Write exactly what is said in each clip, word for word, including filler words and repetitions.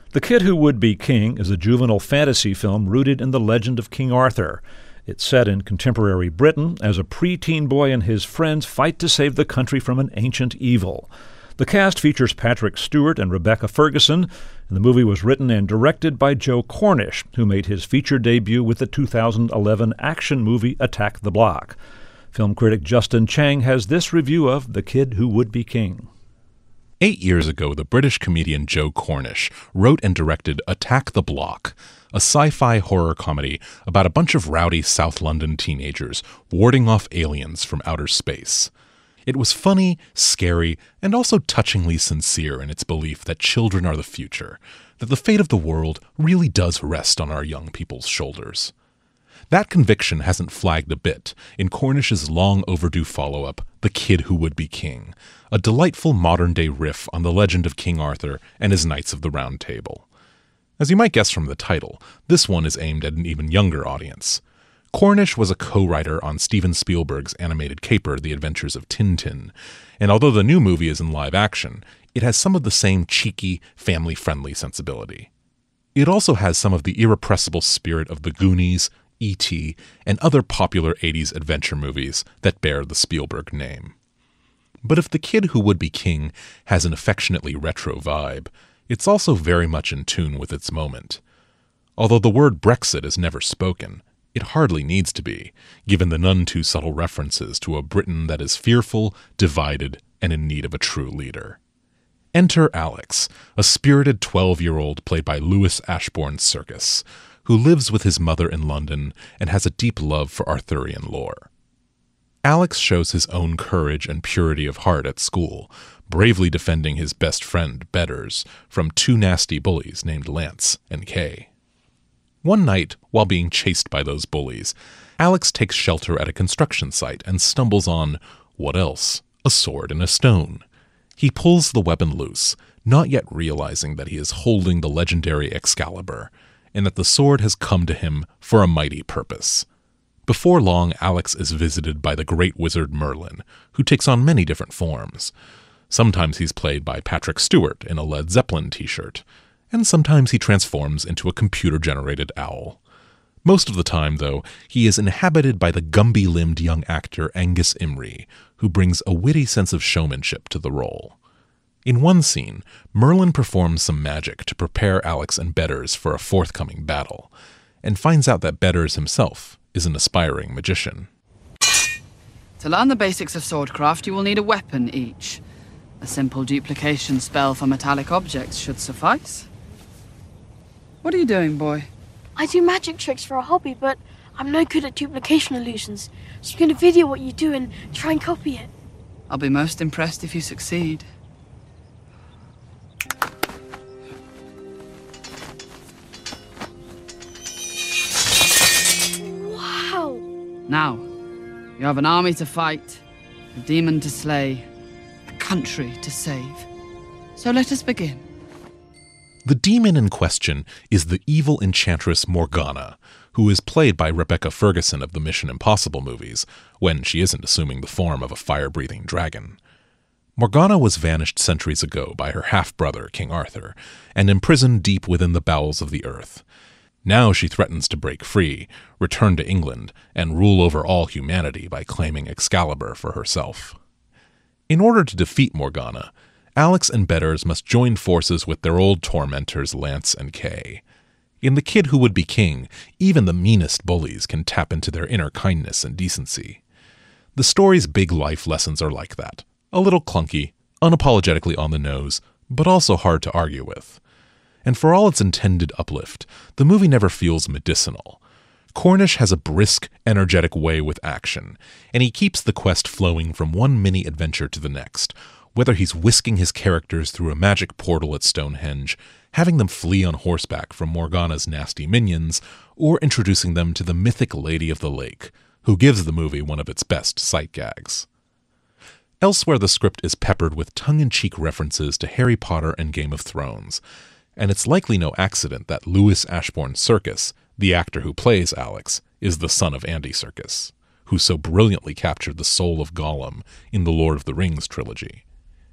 The Kid Who Would Be King is a juvenile fantasy film rooted in the legend of King Arthur. It's set in contemporary Britain as a preteen boy and his friends fight to save the country from an ancient evil. The cast features Patrick Stewart and Rebecca Ferguson, and the movie was written and directed by Joe Cornish, who made his feature debut with the two thousand eleven action movie Attack the Block. Film critic Justin Chang has this review of The Kid Who Would Be King. Eight years ago, the British comedian Joe Cornish wrote and directed Attack the Block, a sci-fi horror comedy about a bunch of rowdy South London teenagers warding off aliens from outer space. It was funny, scary, and also touchingly sincere in its belief that children are the future, that the fate of the world really does rest on our young people's shoulders. That conviction hasn't flagged a bit in Cornish's long-overdue follow-up, The Kid Who Would Be King, a delightful modern-day riff on the legend of King Arthur and his Knights of the Round Table. As you might guess from the title, this one is aimed at an even younger audience. Cornish was a co-writer on Steven Spielberg's animated caper, The Adventures of Tintin, and although the new movie is in live action, it has some of the same cheeky, family-friendly sensibility. It also has some of the irrepressible spirit of The Goonies, E T, and other popular eighties adventure movies that bear the Spielberg name. But if The Kid Who Would Be King has an affectionately retro vibe, it's also very much in tune with its moment. Although the word Brexit is never spoken, it hardly needs to be, given the none too subtle references to a Britain that is fearful, divided, and in need of a true leader. Enter Alex, a spirited twelve-year-old played by Louis Ashbourne Circus, who lives with his mother in London and has a deep love for Arthurian lore. Alex shows his own courage and purity of heart at school, bravely defending his best friend, Betters, from two nasty bullies named Lance and Kay. One night, while being chased by those bullies, Alex takes shelter at a construction site and stumbles on, what else? A sword and a stone. He pulls the weapon loose, not yet realizing that he is holding the legendary Excalibur, and that the sword has come to him for a mighty purpose. Before long, Alex is visited by the great wizard Merlin, who takes on many different forms. Sometimes he's played by Patrick Stewart in a Led Zeppelin t-shirt, and sometimes he transforms into a computer-generated owl. Most of the time, though, he is inhabited by the Gumby-limbed young actor Angus Imrie, who brings a witty sense of showmanship to the role. In one scene, Merlin performs some magic to prepare Alex and Betters for a forthcoming battle, and finds out that Betters himself is an aspiring magician. To learn the basics of swordcraft, you will need a weapon each. A simple duplication spell for metallic objects should suffice. What are you doing, boy? I do magic tricks for a hobby, but I'm no good at duplication illusions, so I'm going to video what you do and try and copy it. I'll be most impressed if you succeed. Wow! Now, you have an army to fight, a demon to slay, a country to save. So let us begin. The demon in question is the evil enchantress Morgana, who is played by Rebecca Ferguson of the Mission Impossible movies, when she isn't assuming the form of a fire-breathing dragon. Morgana was vanished centuries ago by her half-brother, King Arthur, and imprisoned deep within the bowels of the earth. Now she threatens to break free, return to England, and rule over all humanity by claiming Excalibur for herself. In order to defeat Morgana, Alex and Betters must join forces with their old tormentors Lance and Kay. In The Kid Who Would Be King, even the meanest bullies can tap into their inner kindness and decency. The story's big life lessons are like that. A little clunky, unapologetically on the nose, but also hard to argue with. And for all its intended uplift, the movie never feels medicinal. Cornish has a brisk, energetic way with action, and he keeps the quest flowing from one mini-adventure to the next, whether he's whisking his characters through a magic portal at Stonehenge, having them flee on horseback from Morgana's nasty minions, or introducing them to the mythic Lady of the Lake, who gives the movie one of its best sight gags. Elsewhere, the script is peppered with tongue-in-cheek references to Harry Potter and Game of Thrones, and it's likely no accident that Louis Ashbourne Circus, the actor who plays Alex, is the son of Andy Serkis, who so brilliantly captured the soul of Gollum in the Lord of the Rings trilogy.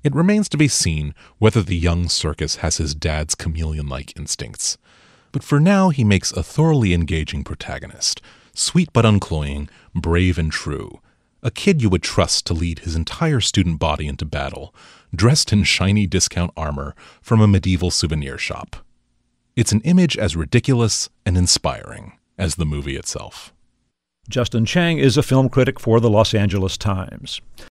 It remains to be seen whether the young Serkis has his dad's chameleon-like instincts. But for now, he makes a thoroughly engaging protagonist, sweet but uncloying, brave and true, a kid you would trust to lead his entire student body into battle, dressed in shiny discount armor from a medieval souvenir shop. It's an image as ridiculous and inspiring as the movie itself. Justin Chang is a film critic for the Los Angeles Times.